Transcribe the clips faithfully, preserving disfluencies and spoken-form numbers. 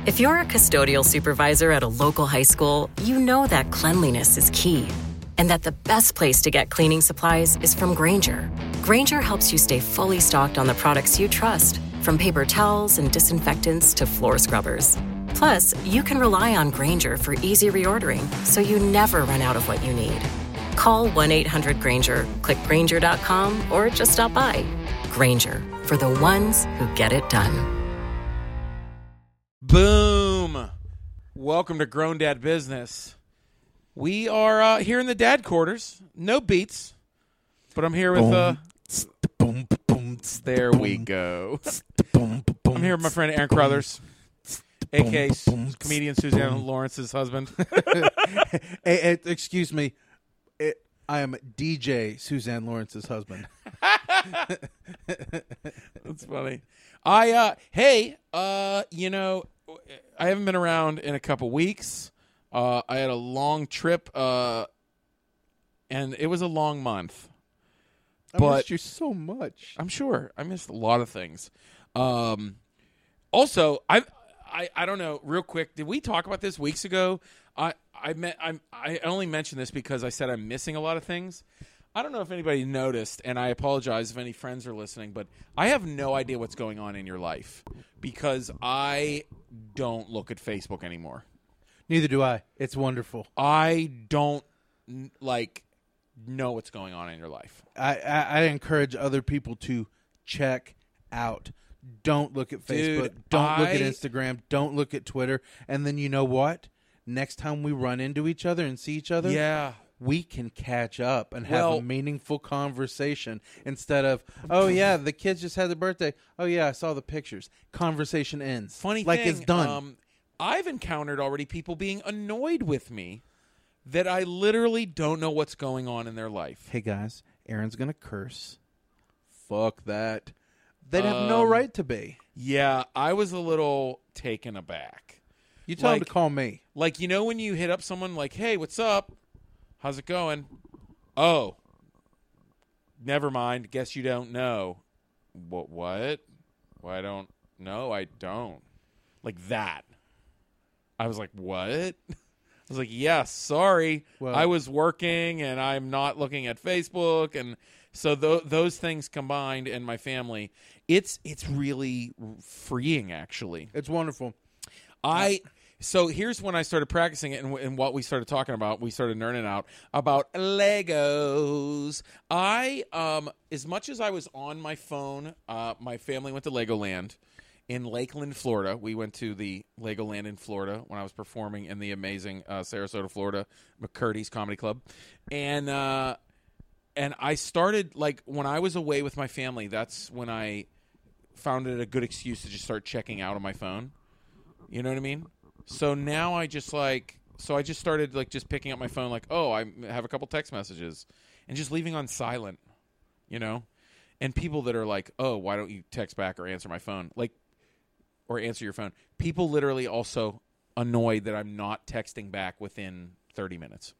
If you're a custodial supervisor at a local high school, you know that cleanliness is key, and that the best place to get cleaning supplies is from Grainger. Grainger helps you stay fully stocked on the products you trust, from paper towels and disinfectants to floor scrubbers. Plus, you can rely on Grainger for easy reordering, so you never run out of what you need. Call one eight hundred Grainger, click Grainger dot com, or just stop by. Grainger, for the ones who get it done. Boom! Welcome to Grown Dad Business. We are uh, here in the dad quarters. No beats, but I'm here with. Uh, Boom, boom, there we go. I'm here with my friend Aaron Crothers, a k a. comedian Suzanne Lawrence's husband. hey, hey, excuse me. It, I am D J Suzanne Lawrence's husband. That's funny. I uh, hey, uh, you know, I haven't been around in a couple weeks. Uh, I had a long trip, uh, and it was a long month. I but missed you so much. I'm sure I missed a lot of things. Um, also, I, I, I don't know. Real quick, did we talk about this weeks ago? I, I met. I'm. I only mentioned this because I said I'm missing a lot of things. I don't know if anybody noticed, and I apologize if any friends are listening, but I have no idea what's going on in your life because I don't look at Facebook anymore. Neither do I. It's wonderful. I don't like know what's going on in your life. I, I, I encourage other people to check out. Don't look at Facebook. Dude, don't I, look at Instagram. Don't look at Twitter. And then you know what? Next time we run into each other and see each other, yeah, we can catch up and have well, a meaningful conversation instead of, oh, yeah, the kids just had their birthday. Oh, yeah, I saw the pictures. Conversation ends. Funny like thing, it's done. Um, I've encountered already people being annoyed with me that I literally don't know what's going on in their life. Hey, guys, Aaron's going to curse. Fuck that. They'd have um, no right to be. Yeah, I was a little taken aback. You tell like, him to call me. Like, you know when you hit up someone like, hey, what's up? How's it going? Oh, never mind. Guess you don't know. What? What? Well, I don't know. I don't. Like that. I was like, what? I was like, yes, yeah, sorry. Well, I was working and I'm not looking at Facebook. And so th- those things combined in my family, it's it's really freeing, actually. It's wonderful. I So here's when I started practicing it and, and what we started talking about. We started nerding out about Legos. I, um, as much as I was on my phone, uh, my family went to Legoland in Lakeland, Florida. We went to the Legoland in Florida when I was performing in the amazing uh, Sarasota, Florida, McCurdy's Comedy Club. And uh, and I started, like, when I was away with my family, that's when I found it a good excuse to just start checking out on my phone. You know what I mean? So now I just, like, so I just started, like, just picking up my phone, like, oh, I have a couple text messages, and just leaving on silent, you know? And people that are like, oh, why don't you text back or answer my phone? Like, or answer your phone. People literally also annoyed that I'm not texting back within thirty minutes.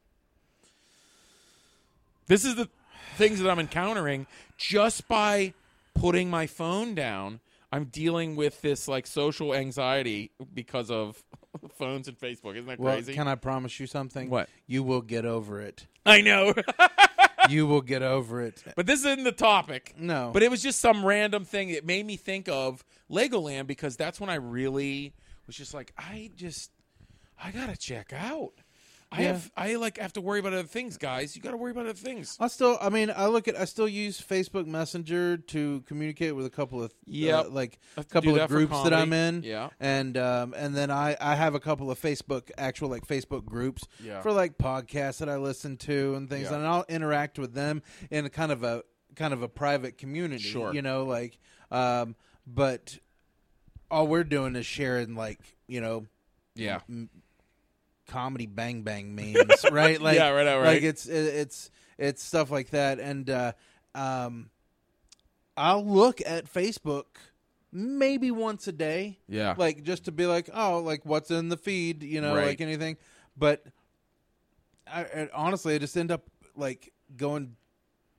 This is the things that I'm encountering just by putting my phone down. I'm dealing with this, like, social anxiety because of phones and Facebook. Isn't that well, crazy? Can I promise you something? What? You will get over it. I know. You will get over it. But this isn't the topic. No. But it was just some random thing that made me think of Legoland because that's when I really was just like, I just, I got to check out. I Yeah. have, I like have to worry about other things, guys. You got to worry about other things. I still, I mean, I look at, I still use Facebook Messenger to communicate with a couple of, Yep. uh, like I a have to couple do that of for groups that comedy. I'm in. Yeah. And, um, and then I, I have a couple of Facebook, actual like Facebook groups Yeah. for like podcasts that I listen to and things, Yeah. and I'll interact with them in a kind of a, kind of a private community. Sure. You know, like, um, but all we're doing is sharing, like, you know, Yeah. m- comedy bang bang memes, right? Like, Yeah, right, right. Like it's it's it's stuff like that, and uh, um, I'll look at Facebook maybe once a day, Yeah. like just to be like, oh, like what's in the feed, you know, Right. like anything. But I, I honestly, I just end up like going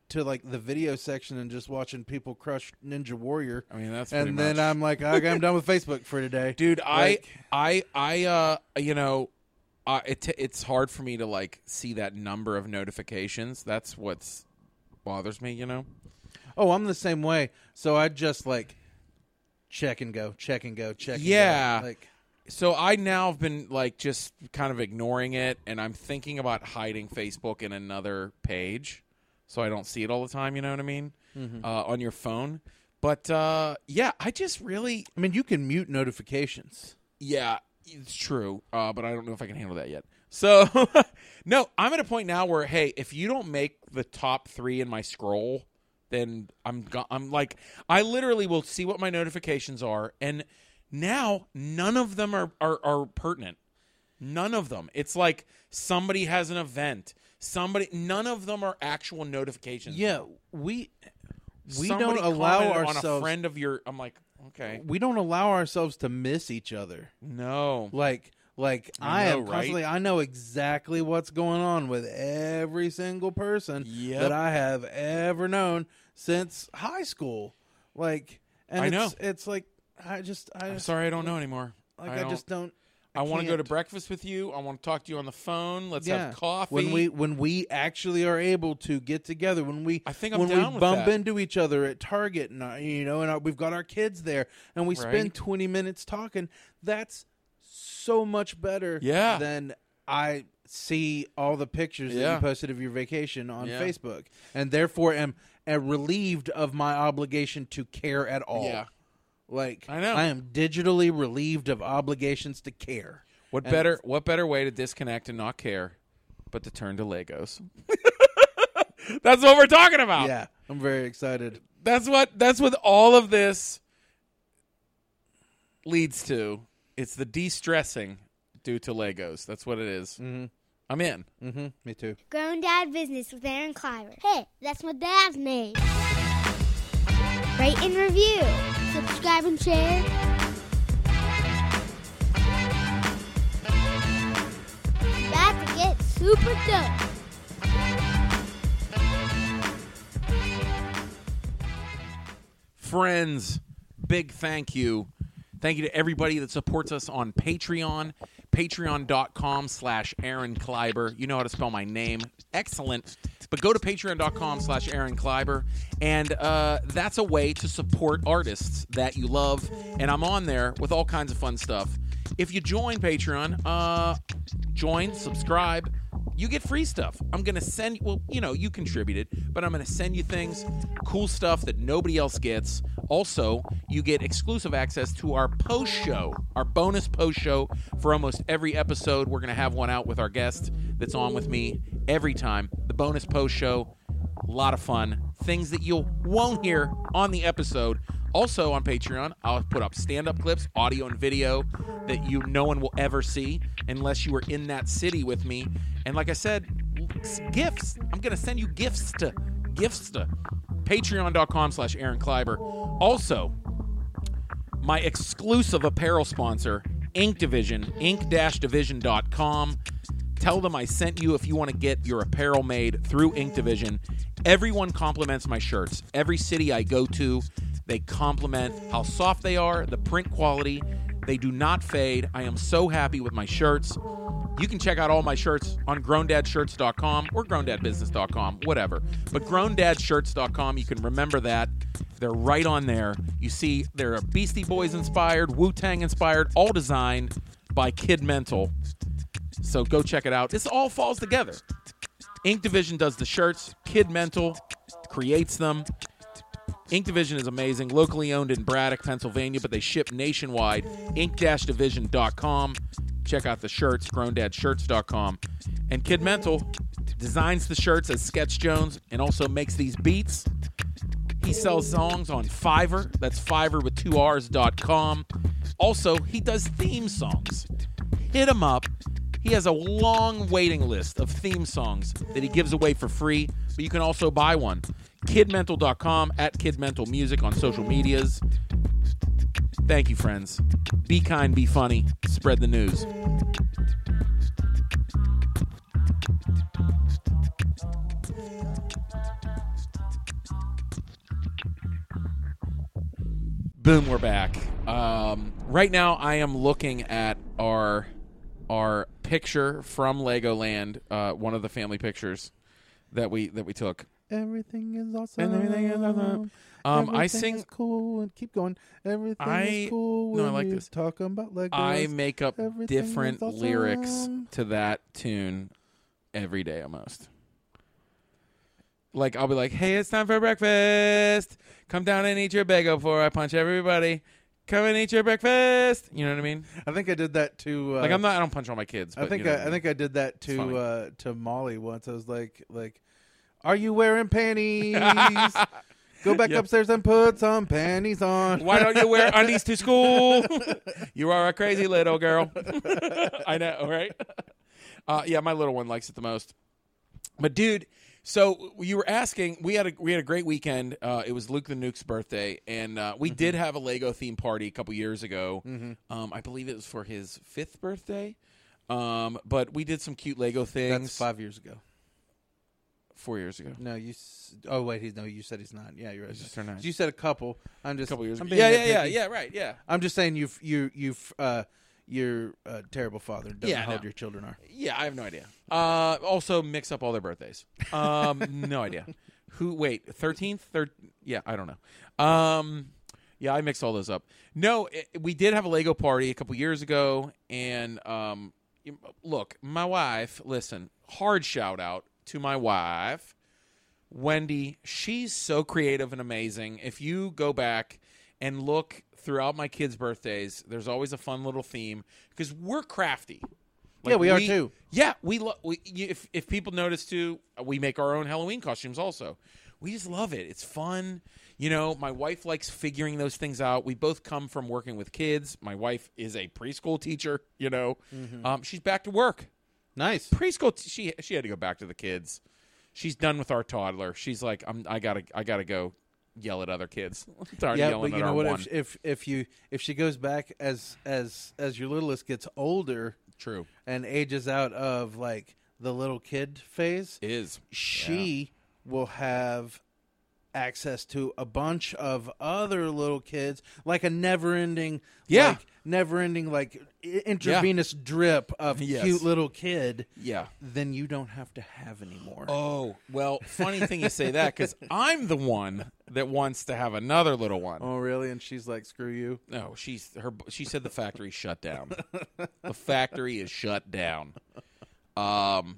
to like the video section and just watching people crush Ninja Warrior. I mean, that's pretty and then much- I'm like, okay, I'm done with Facebook for today, dude. Like, I, I, I, uh, you know, uh, it t- it's hard for me to like see that number of notifications. That's what's bothers me, you know. oh, I'm the same way. So I just like check and go, check and go, check. And Yeah. go. Like So I now have been like just kind of ignoring it, and I'm thinking about hiding Facebook in another page, so I don't see it all the time. You know what I mean? Mm-hmm. Uh, on your phone. But uh, yeah, I just really, I mean, you can mute notifications. yeah, it's true. Uh, but I don't know if I can handle that yet. So no, I'm at a point now where hey, if you don't make the top three in my scroll, then I'm go- I'm like I literally will see what my notifications are, and now none of them are, are are pertinent. None of them. It's like somebody has an event. Somebody. None of them are actual notifications. Yeah, we we Somebody don't allow commented on ourselves. a friend of your. I'm like, okay, We don't allow ourselves to miss each other. no. Like, like I I, know, am right? constantly. I know exactly what's going on with every single person Yep. that I have ever known since high school. Like, and I it's, know. it's like I just, I I'm just, sorry, I don't know anymore. like I, I, don't- just don't. I, want to go to can't. breakfast with you. I want to talk to you on the phone. Let's Yeah. have coffee. When we when we actually are able to get together, when we I think I'm when down we with bump that. into each other at Target, and uh, you know, and uh, we've got our kids there, and we Right. spend twenty minutes talking. That's so much better. Yeah. Than I see all the pictures that Yeah. you posted of your vacation on Yeah. Facebook, and therefore am, am relieved of my obligation to care at all. Yeah. Like I know. I am digitally relieved of obligations to care. What And- better what better way to disconnect and not care but to turn to Legos? That's what we're talking about. Yeah, I'm very excited. That's what that's what all of this leads to. It's the de-stressing due to Legos. That's what it is. Mhm. I'm in. Mm-hmm. Me too. Grown Dad Business with Aaron Cliver. Hey, that's my dad's name. Rate and review. Subscribe and share. About to get super dope. Friends, big thank you. Thank you to everybody that supports us on Patreon. Patreon.com slash Aaron Kleiber. You know how to spell my name. Excellent. But go to patreon.com slash Aaron Kleiber. And uh, that's a way to support artists that you love. And I'm on there with all kinds of fun stuff. If you join Patreon, uh, join, subscribe, you get free stuff. I'm going to send you, well, you know, you contributed, but I'm going to send you things, cool stuff that nobody else gets. Also, you get exclusive access to our post show, our bonus post show for almost every episode. We're going to have one out with our guest that's on with me every time. The bonus post show, a lot of fun. Things that you won't hear on the episode. Also on Patreon, I'll put up stand-up clips, audio and video that you no one will ever see unless you were in that city with me. And like I said, gifts. I'm going to send you gifts to gifts to patreon.com slash Aaron Kleiber. Also, my exclusive apparel sponsor, Ink Division, ink dash division dot com. Tell them I sent you if you want to get your apparel made through Ink Division. Everyone compliments my shirts. Every city I go to, they compliment how soft they are, the print quality. They do not fade. I am so happy with my shirts. You can check out all my shirts on grown dad shirts dot com or grown dad business dot com, whatever. But grown dad shirts dot com, you can remember that. They're right on there. You see, they're Beastie Boys inspired, Wu-Tang inspired, all designed by Kid Mental. So go check it out. This all falls together. Ink Division does the shirts. Kid Mental creates them. Ink Division is amazing. Locally owned in Braddock, Pennsylvania, but they ship nationwide. ink dash division dot com. Check out the shirts, grown dad shirts dot com. And Kid Mental designs the shirts as Sketch Jones and also makes these beats. He sells songs on Fiverr. That's Fiverr with two R's dot com. Also, he does theme songs. Hit him up. He has a long waiting list of theme songs that he gives away for free, but you can also buy one. kid mental dot com, at Kid Mental Music on social medias. Thank you, friends. Be kind, be funny, spread the news. Boom, we're back. Um, right now, I am looking at our our picture from Legoland, uh, one of the family pictures that we that we took. Everything is awesome. And everything is awesome. Um, Everything I sing. is cool and keep going. Everything I- is cool. no, I when like you this. Talking about Legos. I make up Everything different is awesome. lyrics to that tune every day almost. Like, I'll be like, hey, it's time for breakfast. Come down and eat your bagel before I punch everybody. Come and eat your breakfast. You know what I mean? I think I did that to. Uh, Like, I'm not, I don't punch all my kids. I But, think you know I, what I mean? think I did that funny. to uh, to Molly once. I was like, like, are you wearing panties? Go back Yep. upstairs and put some panties on. Why don't you wear undies to school? You are a crazy little girl. I know, right? Uh, yeah, my little one likes it the most. But dude, so you were asking. We had a we had a great weekend. Uh, it was Luke the Nuke's birthday, and uh, we mm-hmm. did have a Lego themed party a couple years ago. Mm-hmm. Um, I believe it was for his fifth birthday. Um, but we did some cute Lego things. That's five years ago. Four years ago. No, you. S- oh wait, he's no. You said he's not. Yeah, you're right. Just turned nine. You said a couple. I'm just a couple years I'm ago. being Yeah, yeah, yeah, nitpicky. yeah. Right. Yeah. I'm just saying you've you you've uh you're a terrible father. Don't Yeah, know how no. old your children are. Yeah, I have no idea. Uh, also, mix up all their birthdays. Um, no idea. Who? Wait, thirteenth? Third? Yeah, I don't know. Um, yeah, I mixed all those up. No, it, we did have a Lego party a couple years ago, and um, you- look, my wife. Listen, hard shout out to my wife, Wendy. She's so creative and amazing. If you go back and look throughout my kids' birthdays, there's always a fun little theme because we're crafty. Like, yeah, we, are too. Yeah, we love. If if people notice too, we make our own Halloween costumes. Also, we just love it. It's fun. You know, my wife likes figuring those things out. We both come from working with kids. My wife is a preschool teacher. You know, mm-hmm. um, she's back to work. Nice preschool. T- she she had to go back to the kids. She's done with our toddler. She's like, I'm. I gotta. I gotta go. Yell at other kids. Yeah, but you at know our what? one. If, if if you if she goes back as as as your littlest gets older, True, and ages out of like the little kid phase, is she yeah. will have access to a bunch of other little kids, like a never-ending, yeah, like, never-ending, like intravenous yeah. drip of yes. cute little kid. Yeah, then you don't have to have anymore. Oh, well, funny thing you say that because I'm the one that wants to have another little one. Oh, really? And she's like, "Screw you." No, she's her. She said the factory shut down. The factory is shut down. Um.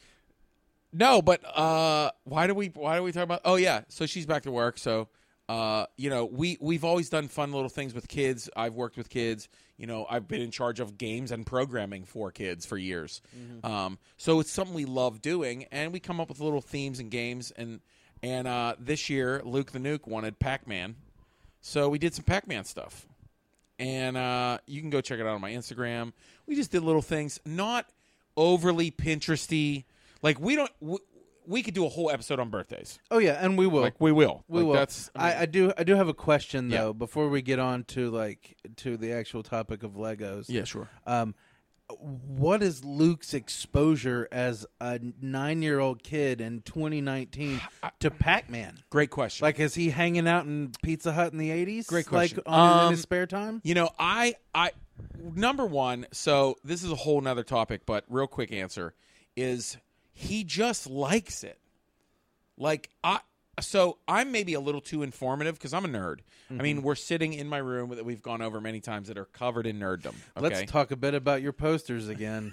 No, but uh, why do we why do we talk about? Oh yeah, so she's back to work. So uh, you know, we we've always done fun little things with kids. I've worked with kids. You know, I've been in charge of games and programming for kids for years. Mm-hmm. Um, so it's something we love doing, and we come up with little themes and games. And and uh, this year, Luke the Nuke wanted Pac-Man, so we did some Pac-Man stuff. And uh, you can go check it out on my Instagram. We just did little things, not overly Pinteresty. Like, we don't we, we could do a whole episode on birthdays. Oh yeah, and we will. Like, we will. We like, will. That's, I, mean, I, I do. I do have a question though. Yeah. Before we get on to like to the actual topic of Legos. Yeah, sure. Um, what is Luke's exposure as a nine-year-old kid in twenty nineteen to Pac-Man? Great question. Like, is he hanging out in Pizza Hut in the eighties? Great question. Like on, Um, in his spare time? You know, I, I, number one, so this is a whole nother topic, but real quick answer is he just likes it. Like, I, so I'm maybe a little too informative because I'm a nerd. Mm-hmm. I mean, we're sitting in my room that we've gone over many times that are covered in nerddom. Okay? Let's talk a bit about your posters again.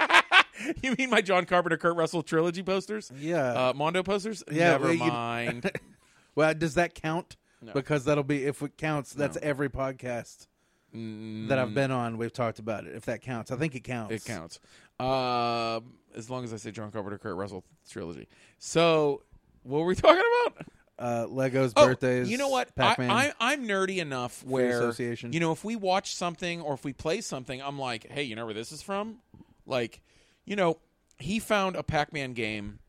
You mean my John Carpenter, Kurt Russell trilogy posters? Yeah. Uh, Mondo posters? Yeah, Never well, you- mind. Well, does that count? No. Because that'll be, if it counts, that's No. every podcast Mm, that I've been on. We've talked about it. If that counts, I think it counts. It counts. Uh, as long as I say John Carpenter, Kurt Russell trilogy. So, what were we talking about? Uh, Legos, Oh, birthdays. you know what? Pac-Man. I, I, I'm nerdy enough where, Association. you know, if we watch something or if we play something, I'm like, hey, you know where this is from? Like, you know, he found a Pac-Man game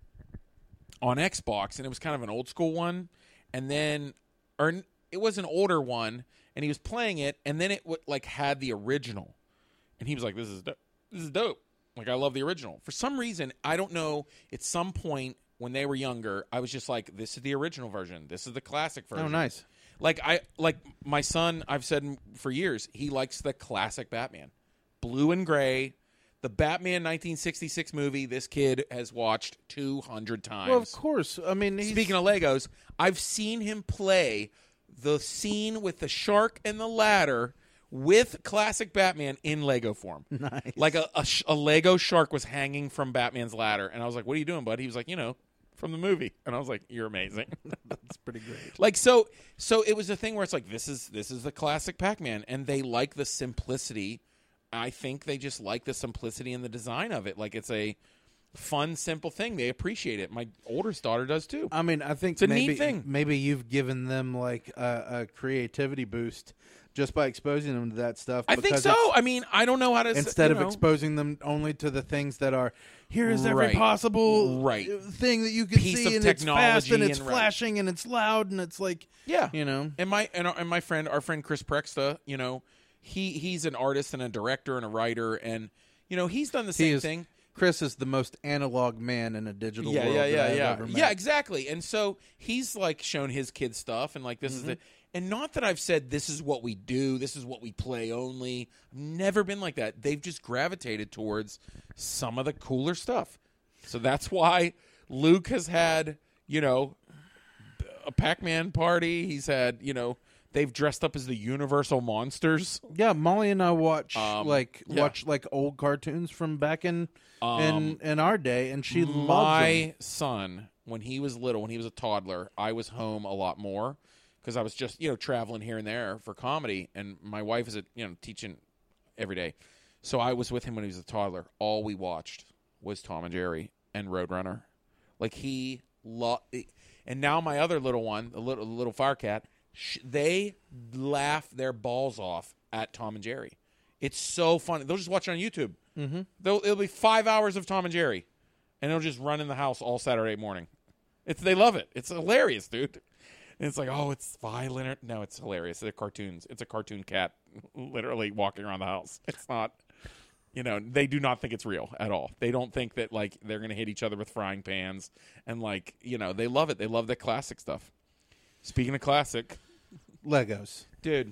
on Xbox, and it was kind of an old school one, and then, or it was an older one, and he was playing it, and then it w- like had the original, and he was like, "This is do- this is dope." Like, I love the original. For some reason, I don't know. At some point when they were younger, I was just like, "This is the original version. This is the classic version." Oh, nice. Like I like my son. I've said for years he likes the classic Batman, blue and gray. The Batman nineteen sixty-six movie. This kid has watched two hundred times. Well, of course. I mean, he's... Speaking of Legos, I've seen him play the scene with the shark and the ladder with classic Batman in Lego form. Nice. Like a, a, sh- a Lego shark was hanging from Batman's ladder, and I was like, "What are you doing, bud?" He was like, "You know, from the movie," and I was like, "You're amazing." That's pretty great. Like so, so it was a thing where it's like, this is this is the classic Pac-Man, and they like the simplicity. I think they just like the simplicity and the design of it. Like it's a fun, simple thing. They appreciate it. My oldest daughter does too. I mean, I think It's a maybe, neat thing. Maybe you've given them like a, a creativity boost just by exposing them to that stuff. I think because so. it's- I mean, I don't know how to. Instead you of know. exposing them only to the things that are, here is every Right. possible Right. thing that you can Piece see, of and it's fast, technology and it's and right. flashing, and it's loud, and it's like, Yeah, you know. and my and, our, and my friend, our friend Chris Prexta, you know, he he's an artist and a director and a writer, and you know he's done the He same is- thing. Chris is the most analog man in a digital Yeah, world yeah, that yeah, I've yeah, ever met. yeah, exactly. And so he's like shown his kids stuff, and like this Mm-hmm. is the, and not that I've said this is what we do, this is what we play only. I've never been like that. They've just gravitated towards some of the cooler stuff. So that's why Luke has had, you know, a Pac-Man party. He's had, you know, they've dressed up as the Universal Monsters. Yeah, Molly and I watch Um, like yeah. watch like old cartoons from back in Um, in in our day, and she loves My them. son, when he was little, when he was a toddler, I was home a lot more because I was just, you know, traveling here and there for comedy, and my wife is, a, you know, teaching every day. So I was with him when he was a toddler. All we watched was Tom and Jerry and Roadrunner. Like he lo- and now my other little one, the little little fire cat, sh- they laugh their balls off at Tom and Jerry. It's so funny. They'll just watch it on YouTube. Mm-hmm. They'll, it'll be five hours of Tom and Jerry, and they'll just run in the house all Saturday morning. It's they love it. It's hilarious, dude. And it's like, oh, it's violent. No, it's hilarious. They're cartoons. It's a cartoon cat, literally walking around the house. It's not, you know, they do not think it's real at all. They don't think that like they're gonna hit each other with frying pans, and like, you know, they love it. They love the classic stuff. Speaking of classic, Legos. dude,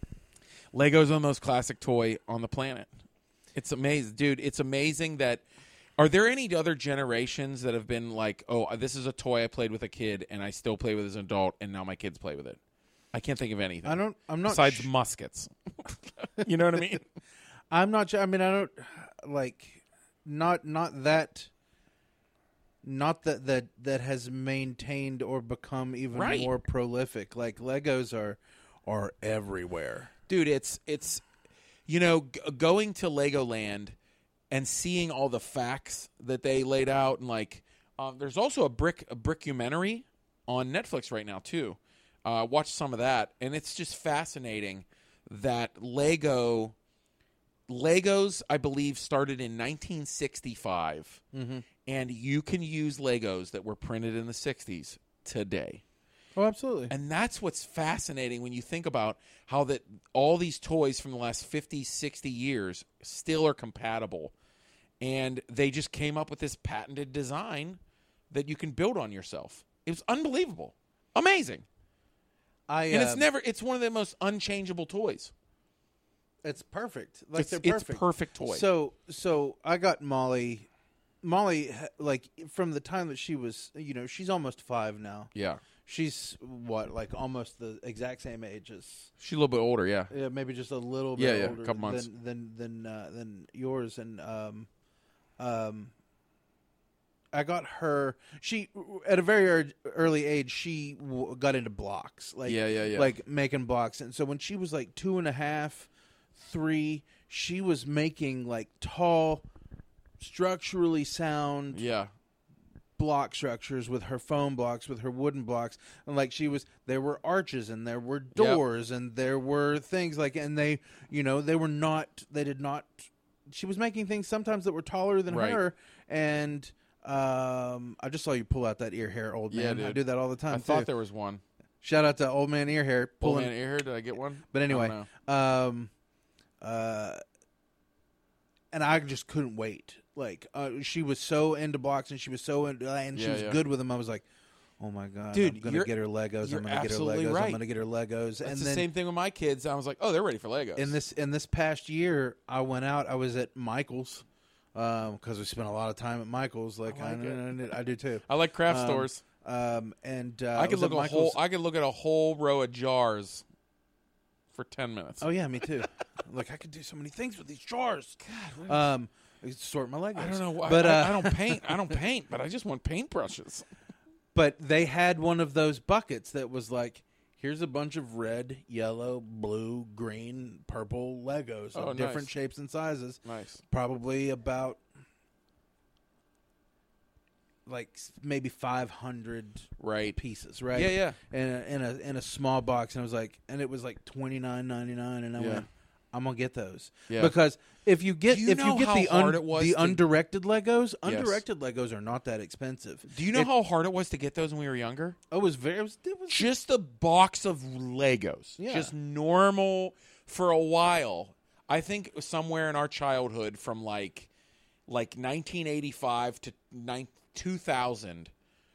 Lego's the most classic toy on the planet. It's amazing, dude. It's amazing that. Are there any other generations that have been like, oh, this is a toy I played with a kid and I still play with as an adult, and now my kids play with it? I can't think of anything. I don't. I'm not. Besides sh- muskets. You know what I mean? I'm not. sure- I mean, I don't like. Not not that. Not that that that has maintained or become even Right. more prolific. Like Legos are are everywhere. Dude, it's it's you know, g- going to Legoland and seeing all the facts that they laid out, and like um, there's also a brick a brickumentary on Netflix right now too. Uh, watch some of that, and it's just fascinating that Lego Legos, I believe, started in nineteen sixty-five, Mm-hmm. and you can use Legos that were printed in the sixties today. Oh, absolutely. And that's what's fascinating when you think about how that all these toys from the last fifty, sixty years still are compatible. And they just came up with this patented design that you can build on yourself. It was unbelievable. Amazing. I And uh, it's never it's one of the most unchangeable toys. It's perfect. Like It's, they're it's perfect. perfect toy. So so I got Molly. Molly, like from the time that she was, you know, she's almost five now. yeah. She's what, like almost the exact same age as, She's a little bit older, yeah. yeah, maybe just a little bit Yeah, yeah, a older couple months. than than than, uh, than yours. And um, um, I got her. She at a very ear- early age, she w- got into blocks, like Yeah, yeah, yeah. like making blocks. And so when she was like two and a half, three, she was making like tall, structurally sound Yeah. block structures with her foam blocks, with her wooden blocks, and like she was, there were arches and there were doors and there were things like, and they, you know, they were not, they did not. She was making things sometimes that were taller than Right. her, and um, I just saw you pull out that ear hair, old Yeah, man. I dude. do that all the time. I thought too. there was one. Shout out to old man ear hair Old pulling. man ear hair, did I get one? But I anyway, don't know. um, uh, and I just couldn't wait. Like uh, she was so into blocks, and she was so into, and she Yeah, was yeah. good with them. I was like, Oh my god, Dude, I'm gonna you're- get her Legos. you're I'm gonna get her absolutely Legos. right. I'm gonna get her Legos. That's and the then same thing with my kids. I was like, oh, they're ready for Legos. in this in this past year, I went out. I was at Michael's because we spent a lot of time at Michael's. Like I I, like I, I do too. I like craft Um, stores. Um, and uh, I could was look at at a Michael's- whole. I could look at a whole row of jars for ten minutes. Oh yeah, me too. Like I could do so many things with these jars. God, um, I could sort my Legos. I don't know why. but I, uh, I don't paint. I don't paint, but I just want paintbrushes. But they had one of those buckets that was like, here's a bunch of red, yellow, blue, green, purple Legos of Oh, different nice. shapes and sizes. Nice. Probably about like s- maybe five hundred Right. pieces, right? Yeah, yeah. In a, in a in a small box, and I was like, and it was like twenty nine ninety nine, and I Yeah. went, I'm gonna get those Yeah. because if you get Do you if know you get how the un, hard it was the to- undirected Legos, Yes. undirected Legos are not that expensive. Do you know It- how hard it was to get those when we were younger? Oh, it was very. It was, it was Just a box of Legos. Yeah. Just normal for a while. I think somewhere in our childhood from like like nineteen eighty-five to nine, two thousand,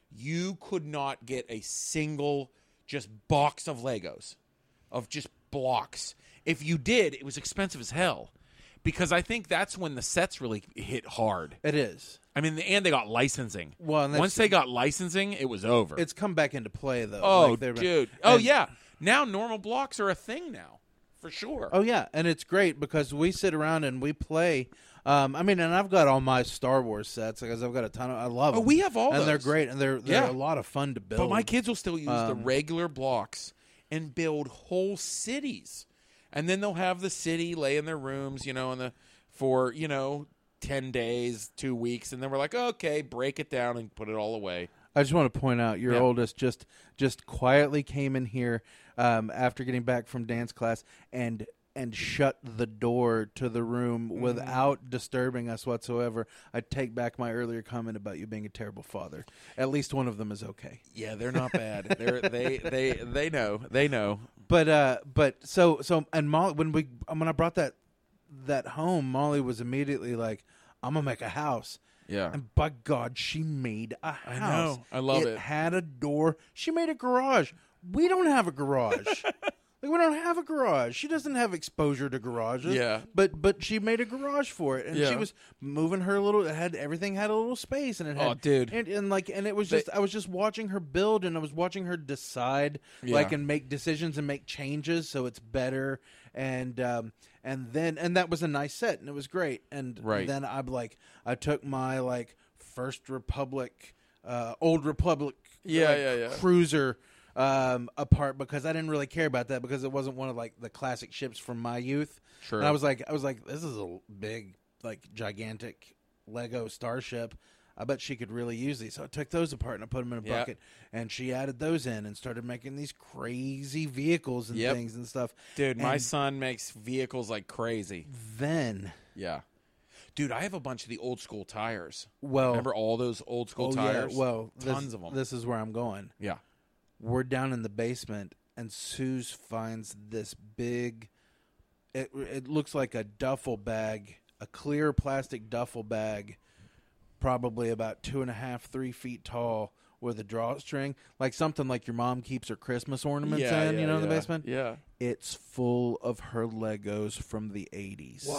you could not get a single just box of Legos, of just blocks. If you did, it was expensive as hell. Because I think that's when the sets really hit hard. It is. I mean, and they got licensing. Well, and that's- once they got licensing, it was over. It's come back into play though. oh, Like, they're- dude. Oh, and- yeah. Now normal blocks are a thing now, for sure. Oh yeah, and it's great because we sit around and we play. Um, I mean, and I've got all my Star Wars sets because I've got a ton of. I love Oh, them. we have all and they're those. great, and they're they're Yeah. a lot of fun to build. But my kids will still use the Um, regular blocks and build whole cities, and then they'll have the city lay in their rooms, you know, in the for you know ten days, two weeks, and then we're like, okay, break it down and put it all away. I just want to point out your Yeah. oldest just just quietly came in here um, after getting back from dance class and and shut the door to the room Mm-hmm. without disturbing us whatsoever. I take back my earlier comment about you being a terrible father. At least one of them is okay. Yeah, they're not bad. they're they they they know they know. But uh, but so so and Molly when we when I brought that that home, Molly was immediately like, "I'm gonna make a house." Yeah. And by God, she made a house. I know. I love it. It had a door. She made a garage. We don't have a garage. Like, we don't have a garage. She doesn't have exposure to garages. Yeah. But but she made a garage for it, and Yeah. she was moving her little. It had everything had a little space, and it had. Oh, dude. And, and like, and it was just. I was just watching her build, and I was watching her decide, Yeah. like, and make decisions and make changes, so it's better. And um and then and that was a nice set, and it was great. And Right. then I'm like, I took my like First Republic, uh, Old Republic, Yeah, like, yeah, yeah. cruiser um, apart because I didn't really care about that because it wasn't one of like the classic ships from my youth. Sure. And I was like, I was like, this is a big, like gigantic Lego starship. I bet she could really use these. So I took those apart and I put them in a Yeah. bucket, and she added those in and started making these crazy vehicles and Yep. things and stuff. Dude, my And son makes vehicles like crazy. then, Yeah. Dude, I have a bunch of the old school tires. well, Remember all those old school oh, tires? yeah, well, tons this, of them. This is where I'm going. yeah. We're down in the basement, and Suze finds this big. It it looks like a duffel bag, a clear plastic duffel bag, probably about two and a half, three feet tall, with a drawstring, like something like your mom keeps her Christmas ornaments Yeah, in, yeah, you know, in the yeah. basement. Yeah. It's full of her Legos from the eighties.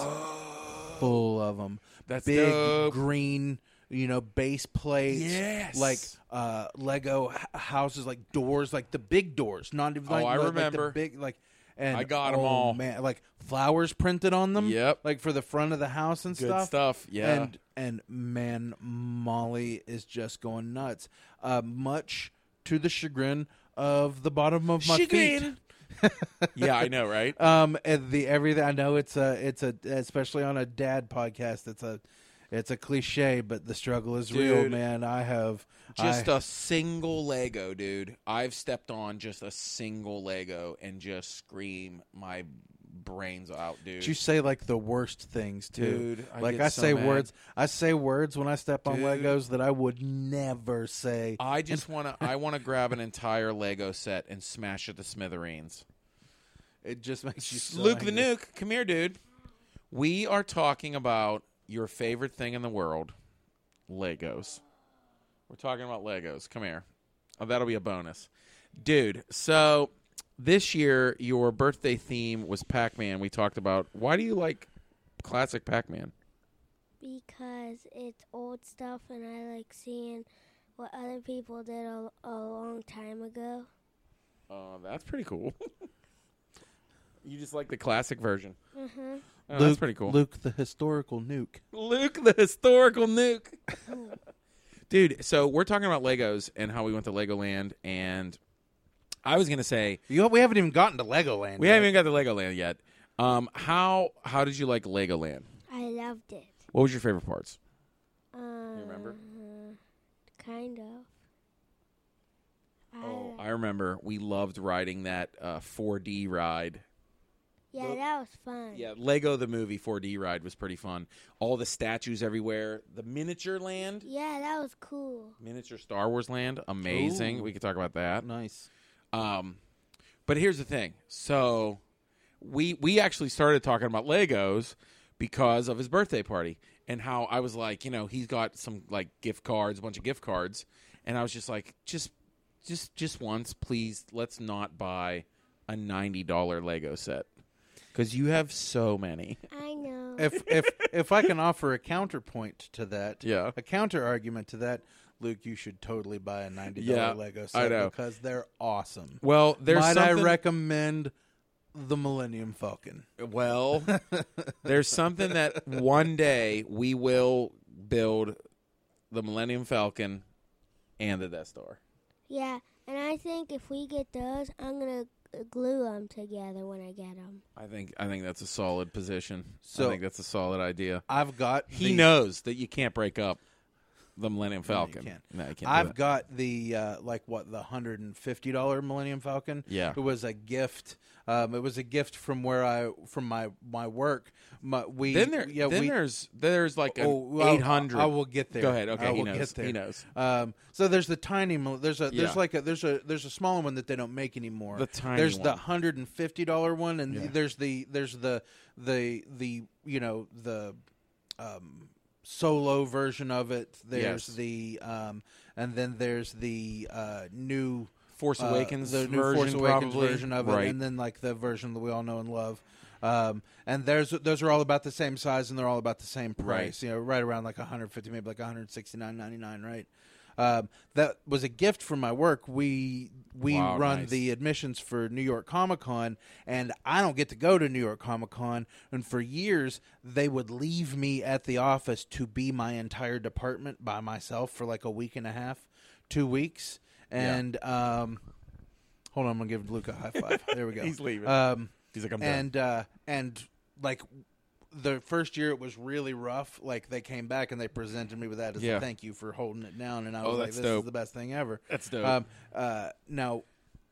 Full of them. That's big dope. green, you know, base plates. Yes. Like uh, Lego h- houses, like doors, like the big doors. Not even Oh, like, I like remember. the big like. And I got 'em oh, all. man, like flowers printed on them. Yep. Like for the front of the house and Good stuff. stuff. Yeah. And and man, Molly is just going nuts. Uh, much to the chagrin of the bottom of my feet. Chagrin. yeah, I know, right? Um, and the everything I know it's a it's a especially on a dad podcast. It's a it's a cliche, but the struggle is real, Dude. man. I have Just I, a single Lego, dude. I've stepped on just a single Lego and just scream my brains out, dude. Did you say like the worst things too? Dude, I like get I so say mad. words. I say words when I step on Dude. Legos that I would never say. I just want to. I want to grab an entire Lego set and smash it to smithereens. It just makes you so Luke the angry. Nuke, come here, dude. We are talking about your favorite thing in the world, Legos. We're talking about Legos. Come here. Oh, that'll be a bonus. Dude, so this year your birthday theme was Pac-Man. We talked about. Why do you like classic Pac-Man? Because it's old stuff, and I like seeing what other people did a, a long time ago. Oh, uh, that's pretty cool. You just like the classic version. Mm-hmm. Oh, Luke, that's pretty cool. Luke, the historical nuke. Luke, the historical nuke. Dude, so we're talking about Legos and how we went to Legoland, and I was going to say... You, we haven't even gotten to Legoland We yet. haven't even got to Legoland yet. Um, how how did you like Legoland? I loved it. What was your favorite parts? Uh, You remember? Kind of. Oh, I remember. We loved riding that uh, four D ride. Yeah, that was fun. Yeah, Lego the movie four D ride was pretty fun. All the statues everywhere. The miniature land. Yeah, that was cool. Miniature Star Wars land. Amazing. Ooh. We could talk about that. Nice. Um, but here's the thing. So we we actually started talking about Legos because of his birthday party and how I was like, you know, he's got some like gift cards, a bunch of gift cards, and I was just like, just just just once, please, let's not buy a ninety dollar Lego set because you have so many. I know. If if if I can offer a counterpoint to that, Yeah. a counter argument to that, Luke, you should totally buy a ninety dollar Yeah, Lego I set know. because they're awesome. Well, there's Might something. I recommend the Millennium Falcon? Well, there's something that one day we will build the Millennium Falcon and the Death Star. Yeah, and I think if we get those, I'm going to glue them together when I get them. I think I think that's a solid position. So- I think that's a solid idea. I've got He the, knows that you can't break up the Millennium No, you Falcon. can't. No, you can't. do I've that. got the uh, like what the one hundred fifty dollar Millennium Falcon. Yeah. It was a gift. Um, it was a gift from where I from my my work. My, we Then there, yeah then we, there's there's like an Oh, well, eight hundred. I will get there. Go ahead. Okay, I he will knows. get there. He knows. Um, so there's the tiny. mil- There's a there's Yeah. like a there's a there's a smaller one that they don't make anymore. The tiny There's one. the hundred and fifty dollar one, and Yeah. there's the there's the the the you know the um, solo version of it. There's Yes. the um, and then there's the uh, new. Force Uh, Awakens the new version, Force Awakens probably. version of right. it, and then like the version that we all know and love. Um, and there's those are all about the same size, and they're all about the same price. Right. You know, right around like one hundred fifty, maybe like one hundred sixty-nine ninety-nine, right? Um, that was a gift from my work. We we Wow, run nice. the admissions for New York Comic Con, and I don't get to go to New York Comic Con. And for years, they would leave me at the office to be my entire department by myself for like a week and a half, two weeks. And um, hold on, I'm gonna give Luke a high five. There we go. He's leaving. Um, He's like, I'm done. and uh, and like the first year, it was really rough. Like they came back and they presented me with that as Yeah. a thank you for holding it down. And I Oh, was like, that's this dope. is the best thing ever. That's dope. Um, uh, now,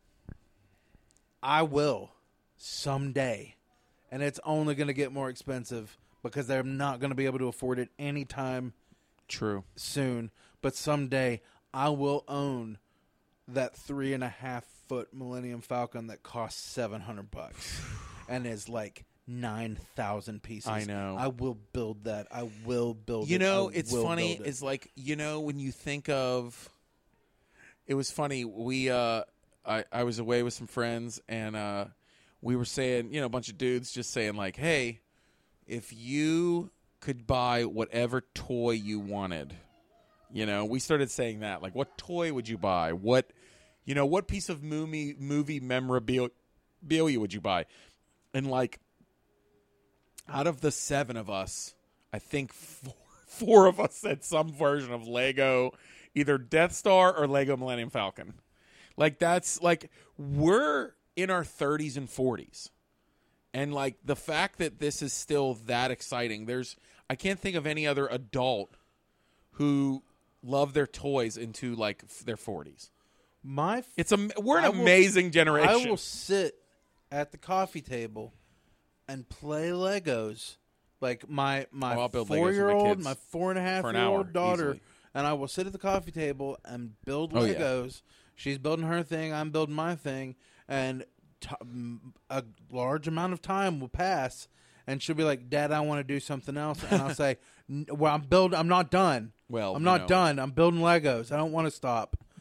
I will someday, and it's only going to get more expensive because they're not going to be able to afford it anytime True. soon. But someday, I will own that three and a half foot Millennium Falcon that costs seven hundred bucks and is like nine thousand pieces. I know. I will build that. I will build. You it. know, I it's will funny. build it. It's like, you know, when you think of, it was funny. We, uh, I, I was away with some friends, and uh, we were saying, you know, a bunch of dudes just saying like, hey, if you could buy whatever toy you wanted, you know, we started saying that. Like, what toy would you buy? What, you know, what piece of movie movie memorabilia would you buy? And like, out of the seven of us, I think four, four of us said some version of Lego, either Death Star or Lego Millennium Falcon. Like, that's like, we're in our thirties and forties. And like, the fact that this is still that exciting, there's, I can't think of any other adult who love their toys into like f- their forties. my. F- It's a, we're an I will- amazing generation. I will sit at the coffee table and play Legos. Like my my Oh, I'll build Legos with my four year old, kids my four and a half for an year hour, old daughter, easily. and I will sit at the coffee table and build Oh, yeah. Legos. She's building her thing, I'm building my thing, and t- m- a large amount of time will pass, and she'll be like, "Dad, I want to do something else," and I'll say, "N- "Well, I'm build. I'm not done. Well, I'm you not know. done. I'm building Legos. I don't want to stop."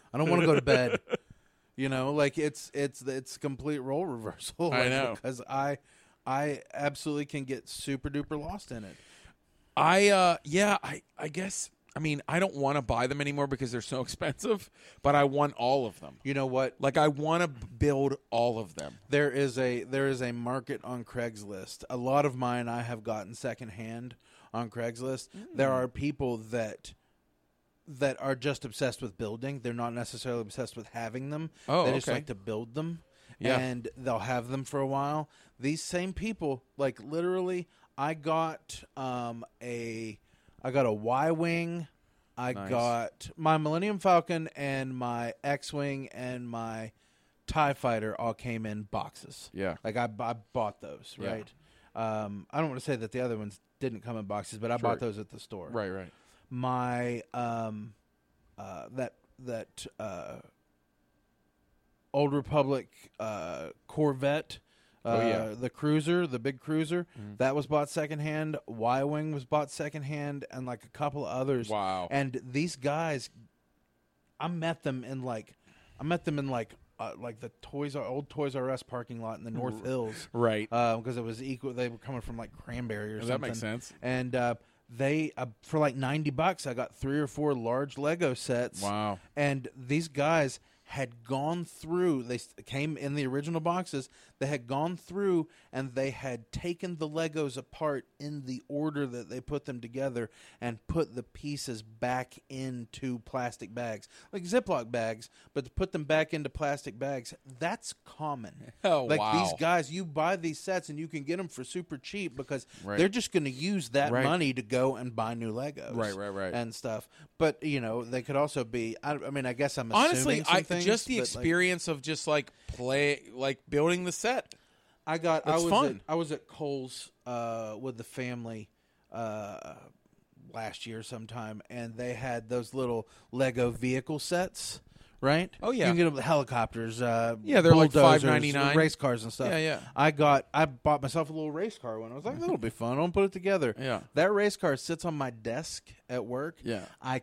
I don't want to go to bed. You know, like it's it's it's complete role reversal. I like, know. because I I absolutely can get super duper lost in it. I uh yeah, I I guess I mean, I don't want to buy them anymore because they're so expensive, but I want all of them. You know what? Like I want to build all of them. There is a there is a market on Craigslist. A lot of mine I have gotten secondhand on Craigslist. Mm. There are people that that are just obsessed with building. They're not necessarily obsessed with having them. Oh, they okay. just like to build them. Yeah. And they'll have them for a while. These same people, like literally, I got um, a I got a Y-wing. I Nice. got my Millennium Falcon and my X-wing and my TIE Fighter all came in boxes. Yeah. Like I, I bought those, Yeah. right? Um, I don't want to say that the other ones didn't come in boxes, but I Sure. bought those at the store. Right, right. My um, uh, that that uh, Old Republic uh, Corvette, uh, Oh, yeah. the cruiser, the big cruiser, Mhm. that was bought secondhand. Y-wing was bought secondhand, and like a couple of others. Wow. And these guys, I met them in like, I met them in like. Uh, like the Toys R old Toys R Us parking lot in the North Hills, Right. Because it was equal. They were coming from like Cranberry or That something. makes sense. And uh, they uh, for like ninety bucks, I got three or four large Lego sets. Wow. And these guys had gone through. They s- came in the original boxes. They had gone through and they had taken the Legos apart in the order that they put them together and put the pieces back into plastic bags, like Ziploc bags, but to put them back into plastic bags, that's common. Oh, like wow. these guys, you buy these sets and you can get them for super cheap because Right. they're just going to use that Right. money to go and buy new Legos. Right, right, right. And stuff. But, you know, they could also be, I, I mean, I guess I'm Honestly, assuming some I things, just the but, like, experience of just like play like building the set. I got. That's I was fun. At, I was at Kohl's uh, with the family uh, last year sometime, and they had those little Lego vehicle sets. Right? Oh, yeah. You can get them with helicopters. Uh, Yeah, they're like bulldozers, five ninety-nine. race cars and stuff. Yeah, yeah. I got. I bought myself a little race car one. I was like, that'll be fun. I'll put it together. Yeah. That race car sits on my desk at work. Yeah. I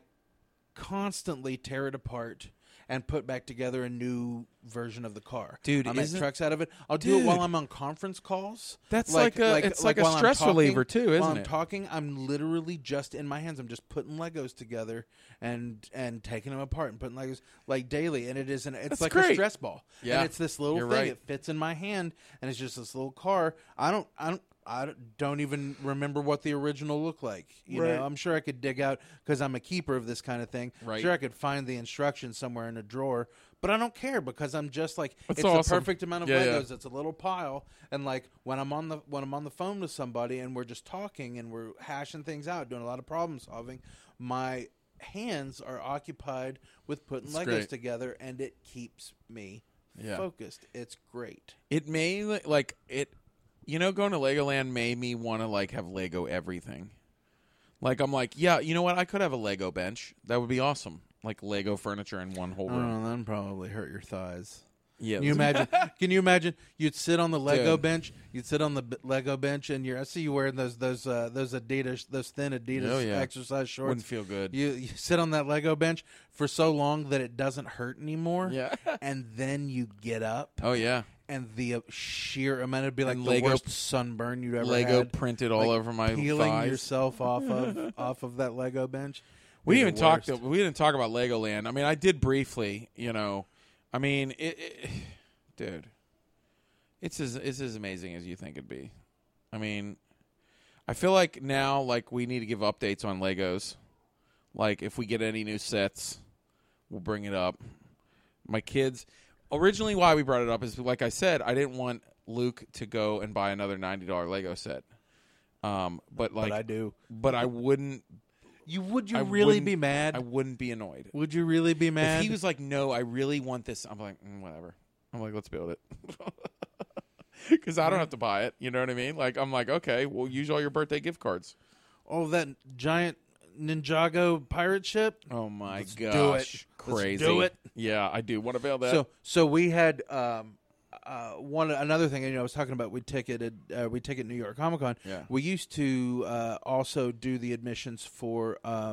constantly tear it apart and put back together a new version of the car. Dude, I make isn't- trucks out of it. I'll do it Dude. while I'm on conference calls. That's like a- it's like a while I'm stress talking- reliever too, while isn't I'm it? talking, I'm literally just in my hands. I'm just putting Legos together and and taking them apart and putting Legos like daily. And it is an it's That's like great. a stress ball. Yeah, and it's this little you're thing. right. It fits in my hand, and it's just this little car. I don't I don't. I don't even remember what the original looked like. You Right. know, I'm sure I could dig out because I'm a keeper of this kind of thing. Right. Sure, I could find the instructions somewhere in a drawer, but I don't care because I'm just like That's it's awesome. the perfect amount of Yeah, yeah. Legos. It's a little pile, and like when I'm on the when I'm on the phone with somebody and we're just talking and we're hashing things out, doing a lot of problem solving, my hands are occupied with putting That's Legos great. together, and it keeps me Yeah. focused. It's great. It may like it. You know, going to Legoland made me want to like have Lego everything. Like I'm like, yeah, you know what? I could have a Lego bench. That would be awesome. Like Lego furniture in one whole I room. don't know, that'd probably hurt your thighs. Yeah. Can you imagine? Can you imagine? You'd sit on the Lego Dude. bench. You'd sit on the b- Lego bench, and you're. I see you wearing those those uh, those Adidas, those thin Adidas Oh, yeah. exercise shorts. Wouldn't feel good. You, you sit on that Lego bench for so long that it doesn't hurt anymore. Yeah. and then you get up, Oh yeah. and the uh, sheer amount it'd be like And the Lego- worst sunburn you'd ever Lego had. printed all Like, over my peeling thighs. yourself off of off of that Lego bench. We Be didn't the even talk. worst. To, we didn't talk about Legoland. I mean, I did briefly. You know, I mean, it, it, dude, it's as it's as amazing as you think it'd be. I mean, I feel like now, like we need to give updates on Legos. Like if we get any new sets, we'll bring it up. My kids. Originally, why we brought it up is, like I said, I didn't want Luke to go and buy another ninety dollar Lego set. Um, but like, But I do. But I wouldn't. You would you I really wouldn't- be mad? I wouldn't be annoyed. Would you really be mad? If he was like, no, I really want this, I'm like, mm, whatever. I'm like, let's build it. Because I don't have to buy it. You know what I mean? Like, I'm like, okay, well, use all your birthday gift cards. Oh, that giant Ninjago pirate ship. Oh, my Let's gosh. do it. Let's Crazy. do it. Yeah, I do want to build that. So, so we had um, uh, one another thing. You know, I was talking about we ticketed uh, we ticket New York Comic Con. Yeah. We used to uh, also do the admissions for um,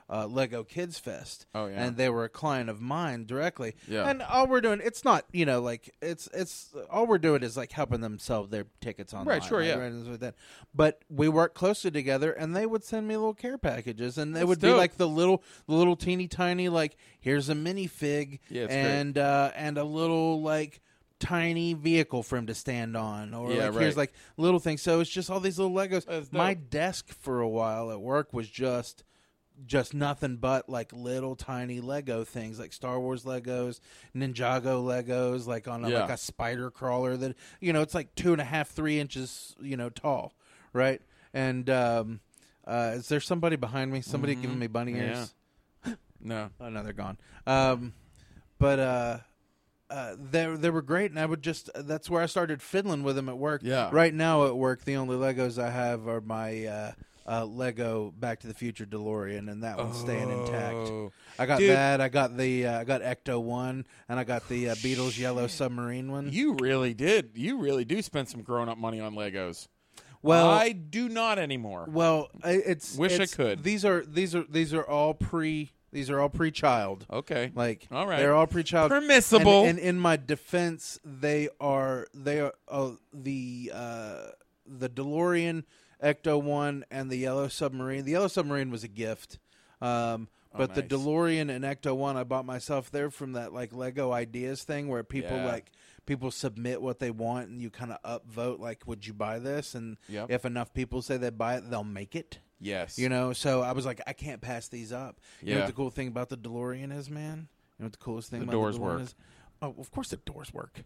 uh, Lego Kids Fest. Oh, yeah. And they were a client of mine directly. Yeah. And all we're doing, it's not, you know, like it's it's all we're doing is like helping them sell their tickets online. Right, sure, like, yeah. right, and stuff like that. But we work closely together, and they would send me little care packages, and they That's would dope. be like the little, the little teeny tiny, like here's a minifig, Yeah, it's and uh, and a little like tiny vehicle for him to stand on, or Yeah, like right. here's like little things. So it's just all these little Legos. That's My dope. desk for a while at work was just just nothing but like little tiny Lego things, like Star Wars Legos, Ninjago Legos, like on a, Yeah. like a spider crawler that, you know, it's like two and a half, three inches, you know, tall, right? And um, uh, is there somebody behind me? Somebody Mhm. giving me bunny Yeah. ears? No. Oh no, they're gone. Um, but uh, uh, they they were great, and I would just that's where I started fiddling with them at work. Yeah. Right now at work, the only Legos I have are my uh, uh, Lego Back to the Future DeLorean, and that one's staying intact. Oh. I got Dude. that. I got the uh, I got Ecto one, and I got the uh, Beatles Yellow Submarine one. You really did. You really do spend some grown-up money on Legos. Well, I do not anymore. well, I- it's Wish I it's- could. These are these are these are all pre these are all pre-child. Okay. Like, All right. they're all pre-child, Permissible. And, and in my defense, they are they are uh, the uh, the DeLorean Ecto one and the Yellow Submarine. The Yellow Submarine was a gift, um, Oh, but the nice. DeLorean and Ecto one I bought myself. They're from that like Lego Ideas thing where people Yeah. like people submit what they want and you kind of upvote like, would you buy this? And Yep. if enough people say they buy it, they'll make it. Yes. You know, so I was like, I can't pass these up. You know Yeah. what the cool thing about the DeLorean is, man? You know what the coolest thing The about doors the DeLorean work. is? Oh, of course the doors work.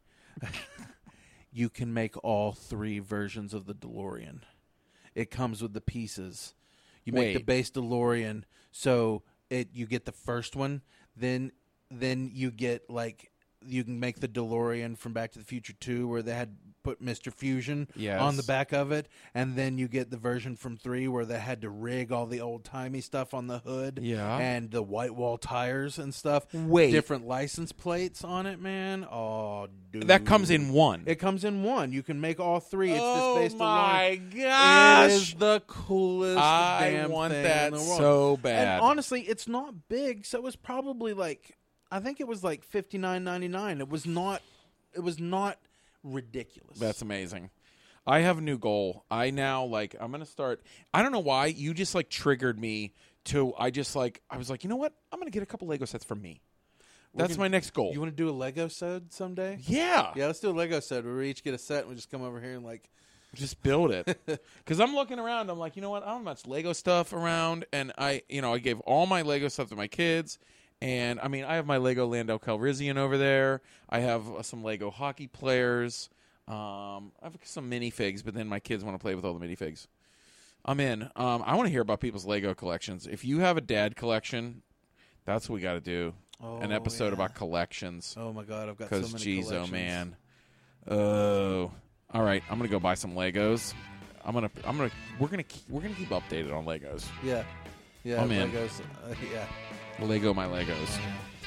You can make all three versions of the DeLorean. It comes with the pieces. You make the Wait. base DeLorean, so it you get the first one, then then you get like you can make the DeLorean from Back to the Future two where they had put Mister Fusion Yes. on the back of it, and then you get the version from three where they had to rig all the old-timey stuff on the hood Yeah. and the white wall tires and stuff. Wait. Different license plates on it, man. Oh, dude. That comes in one. It comes in one. You can make all three. It's oh this base my DeLorean. gosh! It is the coolest I damn want thing that in the world. so bad. And honestly, it's not big, so it was probably like I think it was like fifty-nine ninety-nine. It was not it was not ridiculous. That's amazing. I have a new goal. I now like I'm gonna start. I don't know why you just like triggered me to. I just like I was like, you know what? I'm gonna get a couple Lego sets for me. That's gonna- my next goal. You want to do a Lego sode someday? yeah. Yeah, let's do a Lego sode where we each get a set and we just come over here and like Just build it. Because I'm looking around. I'm like, you know what? I don't have much Lego stuff around, and I, you know, I gave all my Lego stuff to my kids. And I mean, I have my Lego Lando Calrissian over there. I have uh, some Lego hockey players. Um, I have some minifigs, but then my kids want to play with all the minifigs. I'm in. Um, I want to hear about people's Lego collections. If you have a dad collection, that's what we got to do. An Oh, episode yeah. about collections. oh my god, I've got so Because, many geez, oh collections. man. Oh, all right. I'm gonna go buy some Legos. I'm gonna. I'm gonna. We're gonna. Keep, we're gonna keep updated on Legos. Yeah. Yeah, I'm in. Legos. Uh, yeah. Lego my Legos.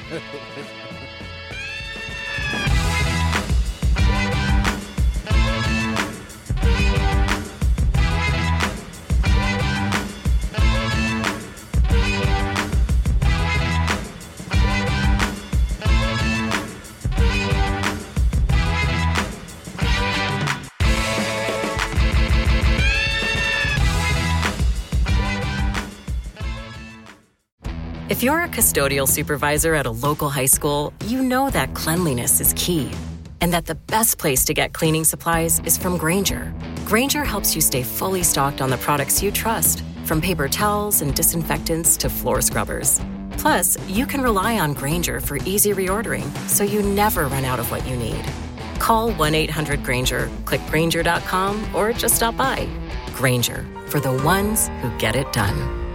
If you're a custodial supervisor at a local high school, you know that cleanliness is key and that the best place to get cleaning supplies is from Grainger. Grainger helps you stay fully stocked on the products you trust, from paper towels and disinfectants to floor scrubbers. Plus, you can rely on Grainger for easy reordering, so you never run out of what you need. Call one eight hundred Grainger, click Grainger dot com, or just stop by. Grainger, for the ones who get it done.